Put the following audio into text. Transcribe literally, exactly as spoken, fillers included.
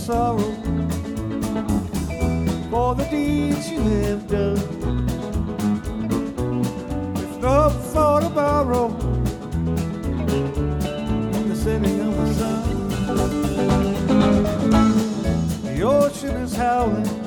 sorrow for the deeds you have done. With no thought to borrow from the setting of the sun. The ocean is howling